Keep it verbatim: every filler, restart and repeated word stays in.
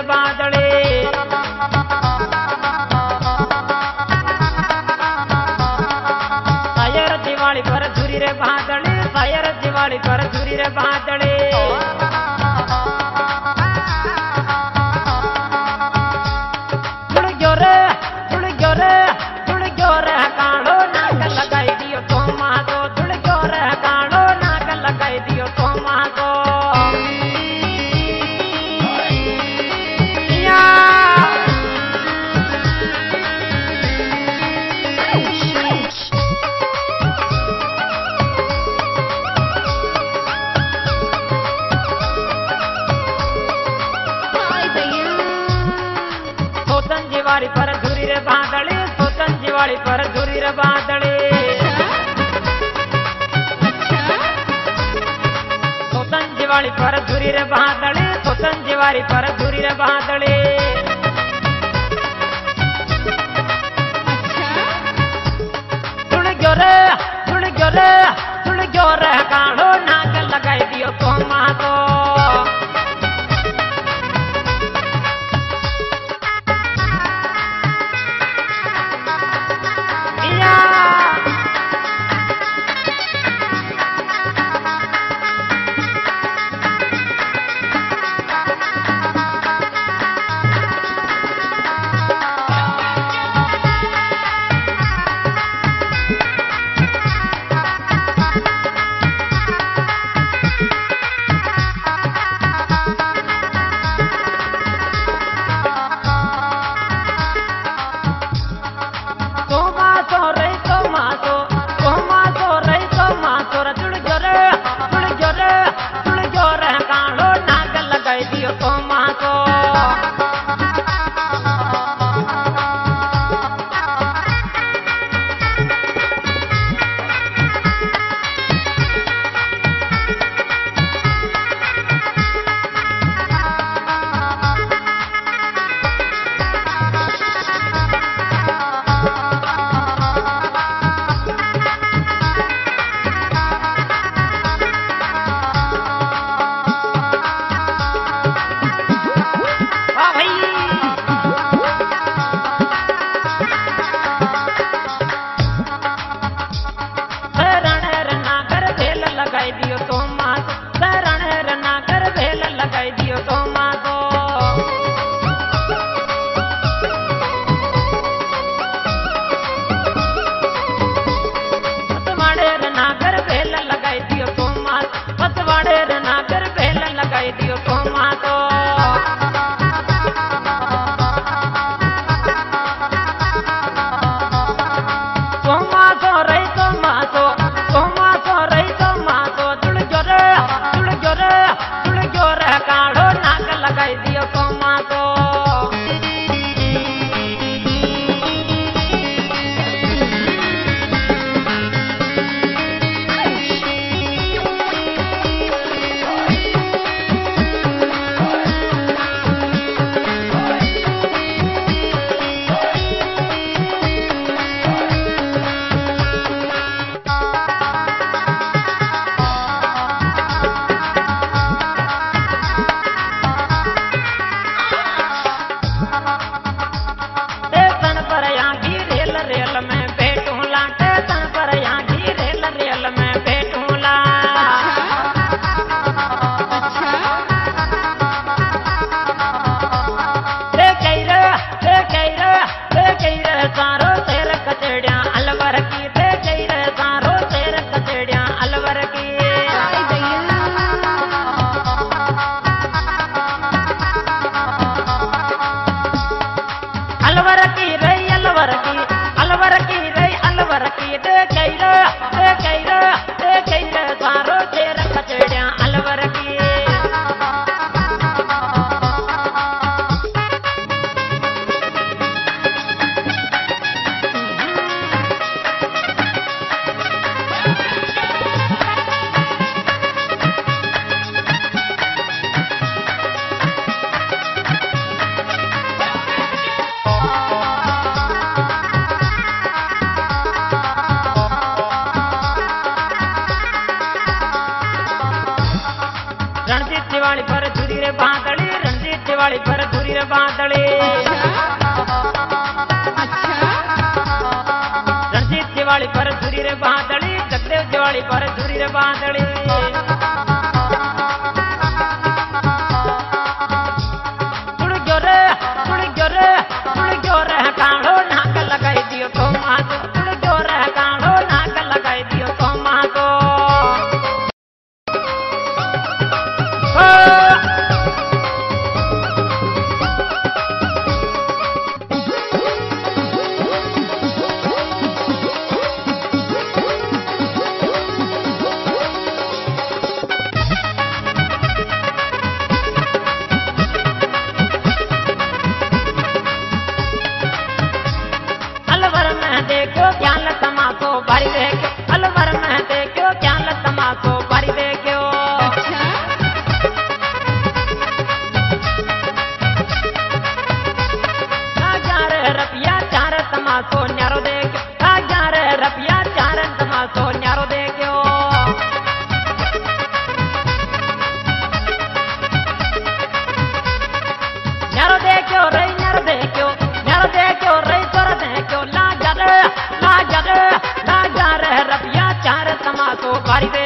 बादले शायर दिवाली पर झुरी रे बादले शायर दिवाली पर झुरी रे बादले दिवाली पर झुरी रे बादले सोचन दिवाली पर झुरी रे बादले सोचन दिवाली पर झुरी रे बादले सोचन दिवाली पर झुरी रे बादले सुन गयो रे सुन गयो रे सुन गयो रे काढ़ो नाक लगाई दियो तो मां को अलवर की रे अलवर की अलवर की दिवाली पर धुरी रे बादली रणजीत दिवाली पर धुरी रे बादली जगदेव दिवाली पर धुरी रे बादली तुड़ गयो रे तुड़ गयो रे तुड़ गयो रे काढ़ो नाक लगाई दियो तो मातो तुड़ गयो रे काढ़ो नाक लगाई दियो तो मातो देखो क्या लतमा को बारी देखो अलवर में देखो क्या लतमा को बारी देखो हजार रुपया चार तमाशो न्यारो देखो हजार रुपया चार तमाशो न्यारो देखो न्यारो देखो रे न्यारो देखो न्यारो देखो रे तोर देखो लाजर लाजर लाजर रुपया चार तमाशो बारी